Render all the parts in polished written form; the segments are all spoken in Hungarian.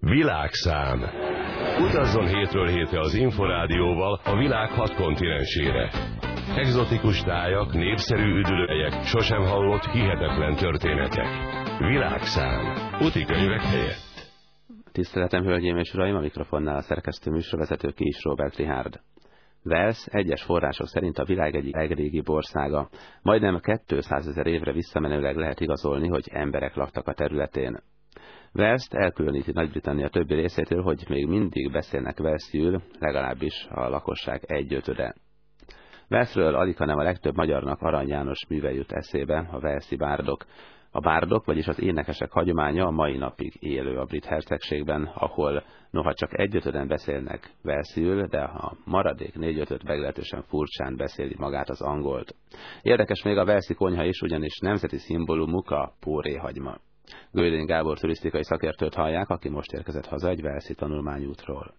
Világszám. Utazzon hétről hétre az Inforádióval a világ 6 kontinensére. Egzotikus tájak, népszerű üdülőhelyek, sosem hallott hihetetlen történetek. Világszám. Utikönyvek helyett. Tiszteletem, hölgyeim és uraim, a mikrofonnál a szerkesztő műsorvezető Kis Róbert Richárd. Wales egyes források szerint a világ egyik legrégibb országa. Majdnem 200 000 évre visszamenőleg lehet igazolni, hogy emberek laktak a területén. Walest elkülöníti Nagy-Britannia többi részétől, hogy még mindig beszélnek walesiül, legalábbis a lakosság 1/5. Walesről alighanem a legtöbb magyarnak Arany János műve jut eszébe, a walesi bárdok. A bárdok, vagyis az énekesek hagyománya a mai napig élő a brit hercegségben, ahol noha csak 1/5 beszélnek walesiül, de a maradék 4/5 meglehetősen furcsán beszéli magát az angolt. Érdekes még a walesi konyha is, ugyanis nemzeti szimbólumuk a póréhagyma. Göldén Gábor turisztikai szakértőt hallják, aki most érkezett haza egy walesi tanulmányútról.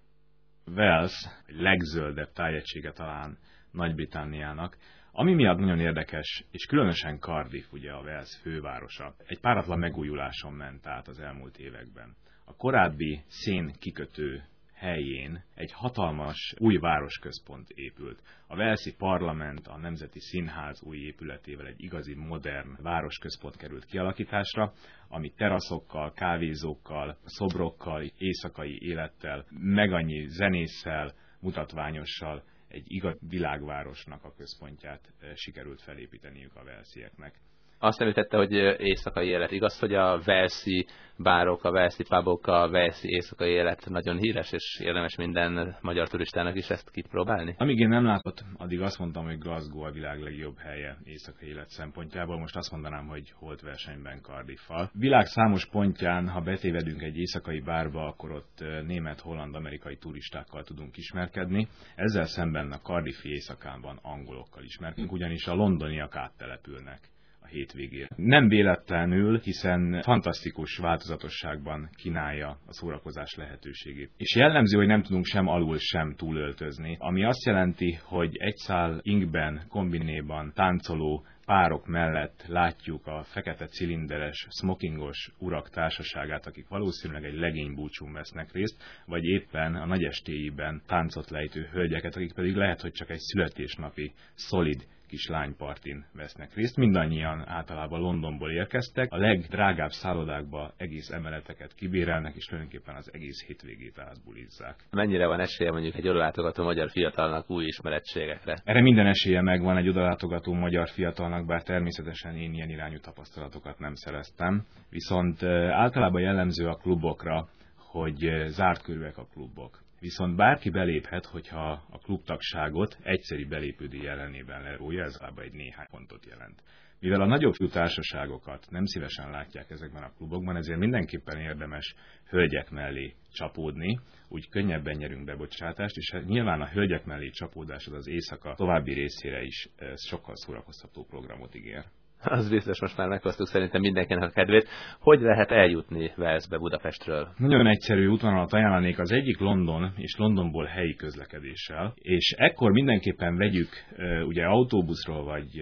Wales legzöldebb tájegysége talán Nagy-Britanniának, ami miatt nagyon érdekes, és különösen Cardiff, ugye a Wales fővárosa, egy páratlan megújuláson ment át az elmúlt években. A korábbi szénkikötő helyén egy hatalmas új városközpont épült. A walesi parlament, a Nemzeti Színház új épületével egy igazi modern városközpont került kialakításra, ami teraszokkal, kávézókkal, szobrokkal, éjszakai élettel, meg annyi zenésszel, mutatványossal egy igazi világvárosnak a központját sikerült felépíteniük a walesieknek. Azt említette, hogy éjszakai élet. Igaz, hogy a walesi bárok, a walesi pubok, a walesi éjszakai élet nagyon híres, és érdemes minden magyar turistának is ezt kipróbálni? Amíg én nem látott, addig azt mondtam, hogy Glasgow a világ legjobb helye éjszakai élet szempontjából. Most azt mondanám, hogy holt versenyben Cardiffal. Világ számos pontján, ha betévedünk egy éjszakai bárba, akkor ott német, holland, amerikai turistákkal tudunk ismerkedni. Ezzel szemben a cardiffi éjszakában angolokkal ismerkedünk, ugyanis a londoniak áttelepülnek hétvégére. Nem véletlenül, hiszen fantasztikus változatosságban kínálja a szórakozás lehetőségét. És jellemző, hogy nem tudunk sem alul, sem túlöltözni, ami azt jelenti, hogy egy szál inkben, kombinéban táncoló párok mellett látjuk a fekete cilinderes, smokingos urak társaságát, akik valószínűleg egy legénybúcsún vesznek részt, vagy éppen a nagyestéiben táncot lejtő hölgyeket, akik pedig lehet, hogy csak egy születésnapi, szolid kis lánypartin vesznek részt. Mindannyian általában Londonból érkeztek, a legdrágább szállodákba egész emeleteket kibérelnek, és tulajdonképpen az egész hétvégét átbulizzák. Mennyire van esélye mondjuk egy odalátogató magyar fiatalnak új ismerettségekre? Erre minden esélye megvan egy odalátogató magyar fiatalnak, bár természetesen én ilyen irányú tapasztalatokat nem szereztem. Viszont általában jellemző a klubokra, hogy zárt körűek a klubok. Viszont bárki beléphet, hogyha a klubtagságot egyszeri belépődíj ellenében lerója, ez általában egy néhány pontot jelent. Mivel a nagyobb társaságokat nem szívesen látják ezekben a klubokban, ezért mindenképpen érdemes hölgyek mellé csapódni, úgy könnyebben nyerünk bebocsátást, és nyilván a hölgyek mellé csapódás az éjszaka további részére is sokkal szórakoztató programot ígér. Az biztos, most már meghoztuk szerintem mindenkinek a kedvét. Hogy lehet eljutni Walesbe Budapestről? Nagyon egyszerű útvonalat ajánlanék, az egyik London, és Londonból helyi közlekedéssel, és ekkor mindenképpen vegyük, ugye autóbuszról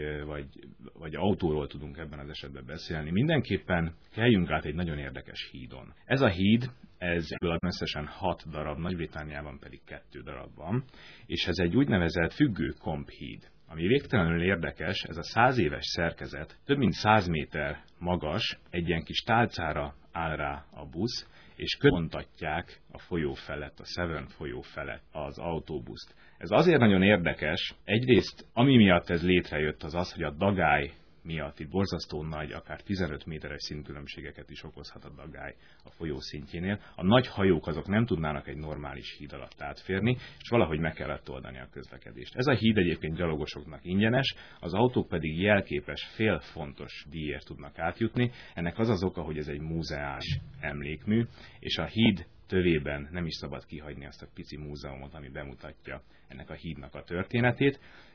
vagy autóról tudunk ebben az esetben beszélni, mindenképpen kelljünk át egy nagyon érdekes hídon. Ez a híd, ez összesen 6 darab, Nagy-Britanniában pedig 2 darab van, és ez egy úgynevezett függő-komp híd. Ami végtelenül érdekes, ez a 100 éves szerkezet, több mint 100 méter magas, egy ilyen kis tálcára áll rá a busz, és kontatják a folyó felett, a Severn folyó felett az autóbuszt. Ez azért nagyon érdekes, egyrészt ami miatt ez létrejött az az, hogy a dagály miatt itt borzasztó nagy, akár 15 méteres szintkülönbségeket is okozhat a dagály a folyó szintjénél. A nagy hajók azok nem tudnának egy normális híd alatt átférni, és valahogy meg kellett oldani a közlekedést. Ez a híd egyébként gyalogosoknak ingyenes, az autók pedig jelképes félfontos díjért tudnak átjutni. Ennek az az oka, hogy ez egy múzeális emlékmű, és a híd tövében nem is szabad kihagyni azt a pici múzeumot, ami bemutatja ennek a hídnak a történetét.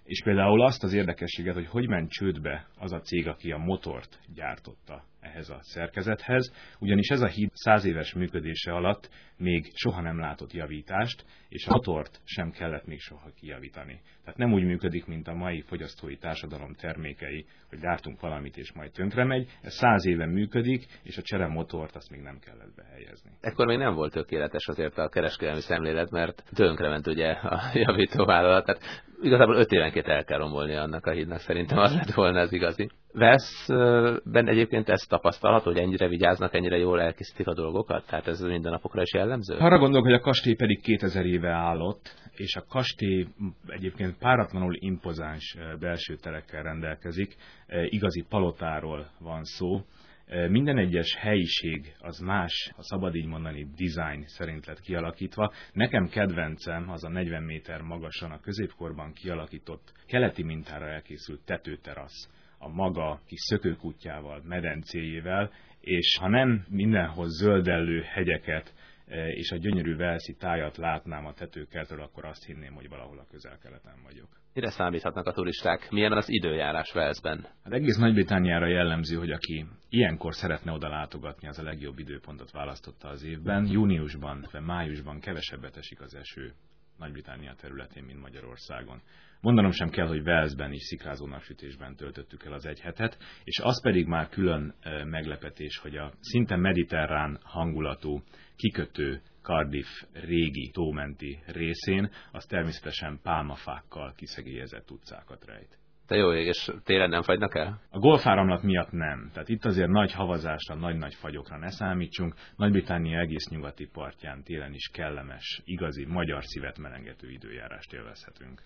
És például azt az érdekességet, hogy ment csődbe az a cég, aki a motort gyártotta ehhez a szerkezethez, ugyanis ez a híd 100 éves működése alatt még soha nem látott javítást, és a motort sem kellett még soha kijavítani. Tehát nem úgy működik, mint a mai fogyasztói társadalom termékei, hogy gyártunk valamit és majd tönkremegy. Ez 100 éve működik, és a cseremotort azt még nem kellett behelyezni. Ekkor még nem volt tökéletes azért a kereskedelmi szemlélet, mert tönkrement ugye a javítóvállalat. Tehát igazából 5 évenként el kell romolni annak a hídnak, szerintem az lett volna az igazi. Velszben egyébként ezt tapasztalható, hogy ennyire vigyáznak, ennyire jól elkészítik a dolgokat? Tehát ez mindennapokra is jellemző? Arra gondolok, hogy a kastély pedig 2000 éve állott, és a kastély egyébként páratlanul impozáns belső terekkel rendelkezik, igazi palotáról van szó. Minden egyes helyiség az más, ha szabad így mondani, design szerint lett kialakítva. Nekem kedvencem az a 40 méter magasan a középkorban kialakított keleti mintára elkészült tetőterasz, a maga kis szökőkutyával, medencéjével, és ha nem mindenhoz zöldellő hegyeket és a gyönyörű walesi tájat látnám a tetőkertől, akkor azt hinném, hogy valahol a Közel-Keleten vagyok. Mire számíthatnak a turisták? Milyen az időjárás Walesben? Hát egész Nagy-Britanniára jellemző, hogy aki ilyenkor szeretne oda látogatni, az a legjobb időpontot választotta az évben. Júniusban, vagy májusban kevesebbet esik az eső Nagy-Britannia területén, mint Magyarországon. Mondanom sem kell, hogy Walesben is szikrázó napsütésben töltöttük el az egy hetet, és az pedig már külön meglepetés, hogy a szinte mediterrán hangulatú kikötő Cardiff régi tómenti részén, az természetesen pálmafákkal kiszegélyezett utcákat rejt. De jó ég, és télen nem fagynak el? A golfáramlat miatt nem. Tehát itt azért nagy havazásra, nagy-nagy fagyokra ne számítsunk. Nagy-Britannia egész nyugati partján télen is kellemes, igazi, magyar szívet melengető időjárást élvezhetünk.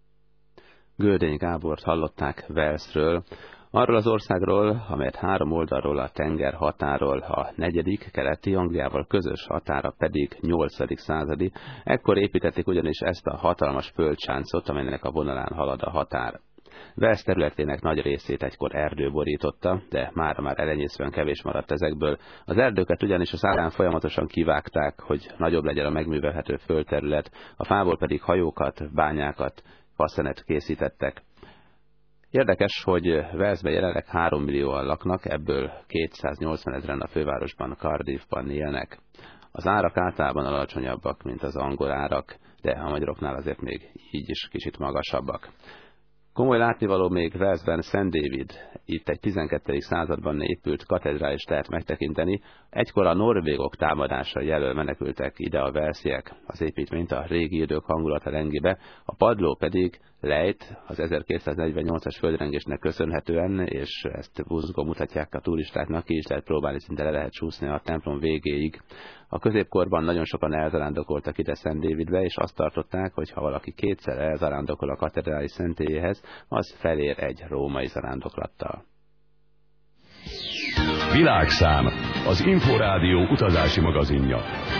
Göldényi Gábort hallották Walesről, arról az országról, amelyet 3 oldalról a tenger határol, a 4. keleti Angliával közös határa pedig 8. századi. Ekkor építették ugyanis ezt a hatalmas földsáncot, amelynek a vonalán halad a határ. Wales területének nagy részét egykor erdő borította, de mára már elenyészően kevés maradt ezekből. Az erdőket ugyanis a szárán folyamatosan kivágták, hogy nagyobb legyen a megművelhető földterület, a fából pedig hajókat, bányákat, faszenet készítettek. Érdekes, hogy Walesben jelenleg 3 millióan laknak, ebből 280 000 a fővárosban, Cardiffban élnek. Az árak általában alacsonyabbak, mint az angol árak, de a magyaroknál azért még így is kicsit magasabbak. Komoly látnivaló még Walesben St. David, itt egy 12. században épült katedrális lehet megtekinteni. Egykor a norvégok támadása jelöl menekültek ide a walesiek, az építményt a régi idők hangulata rengibe, a padló pedig lejt az 1248-as földrengésnek köszönhetően, és ezt buzgó mutatják a turistáknak, ki is lehet próbálni, szinte le lehet csúszni a templom végéig. A középkorban nagyon sokan elzarándokoltak ide St. Davidbe, és azt tartották, hogy ha valaki 2-szer elzarándokol a katedrális szentélyéhez, az felér egy római zarándoklattal. Világszám, az Inforádió utazási magazinja.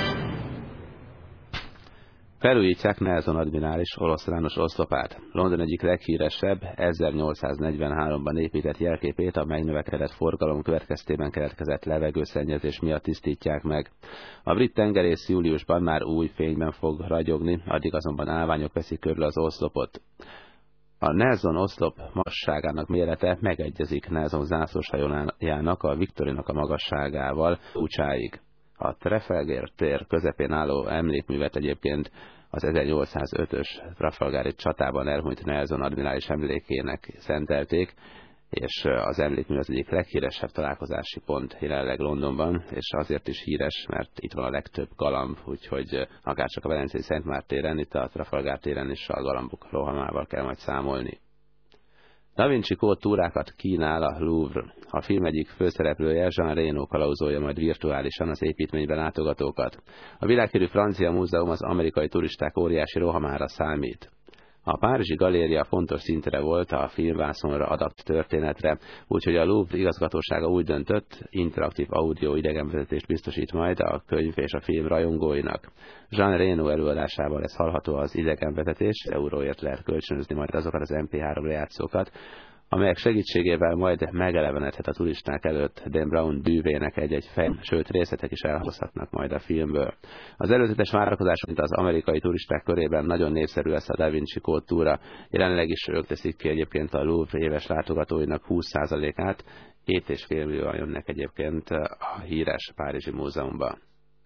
Felújítják Nelson admirális oroszlános oszlopát. London egyik leghíresebb 1843-ban épített jelképét a megnövekedett forgalom következtében keletkezett levegőszennyezés miatt tisztítják meg. A brit tengerész júliusban már új fényben fog ragyogni, addig azonban állványok veszik körül az oszlopot. A Nelson oszlop magasságának mérete megegyezik Nelson zászlóshajójának, a Victorynak a magasságával Ucsáig. A Trafalgar tér közepén álló emlékművet egyébként az 1805-ös Trafalgari csatában elhunyt Nelson admirális emlékének szentelték, és az emlékmű az egyik leghíresebb találkozási pont jelenleg Londonban, és azért is híres, mert itt van a legtöbb galamb, úgyhogy akárcsak a Velencei Szent Márk téren, itt a Trafalgar téren is a galambok rohamával kell majd számolni. Da Vinci Kód túrákat kínál a Louvre. A film egyik főszereplője, Jean Reno kalauzolja majd virtuálisan az építményben látogatókat. A világhírű francia múzeum az amerikai turisták óriási rohamára számít. A Párizsi Galéria fontos szintre volt a filmvászonra adapt történetre, úgyhogy a Louvre igazgatósága úgy döntött, interaktív audio idegenvezetést biztosít majd a könyv és a film rajongóinak. Jean Reno előadásával lesz hallható az idegenvezetés, euróért lehet kölcsönözni majd azokat az MP3 lejátszókat, amelyek segítségével majd megelevenedhet a turisták előtt Dan Brown bűvének egy-egy fej, sőt részletek is elhozhatnak majd a filmből. Az előzetes várakozás, mint az amerikai turisták körében nagyon népszerű lesz a Da Vinci Code túra, jelenleg is ők teszik ki egyébként a Louvre éves látogatóinak 20%-át, 7,5 millióan jönnek egyébként a híres Párizsi Múzeumba.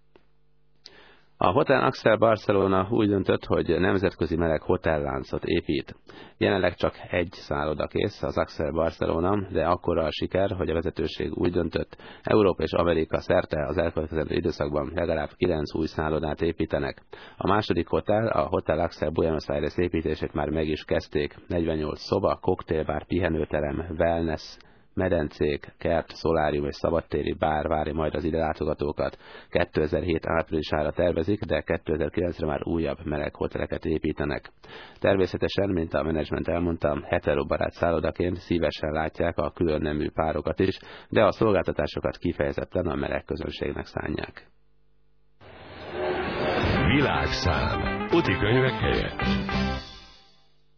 A Hotel Axel Barcelona úgy döntött, hogy nemzetközi meleg hotelláncot épít. Jelenleg csak egy szálloda kész, az Axel Barcelona, de akkora a siker, hogy a vezetőség úgy döntött, Európa és Amerika szerte az elkövetkezendő időszakban legalább 9 új szállodát építenek. A második hotel, a Hotel Axel Buenos Aires építését már meg is kezdték. 48 szoba, koktélbár, pihenőterem, wellness, medencék, kert, szolárium és szabadtéri bár várja majd az ide látogatókat. 2007 áprilisára tervezik, de 2009-re már újabb meleg hoteleket építenek. Természetesen, mint a menedzsment elmondta, heterobarát szállodaként szívesen látják a külön nemű párokat is, de a szolgáltatásokat kifejezetten a meleg közönségnek szánják. Világszám. Útikönyvek helyett.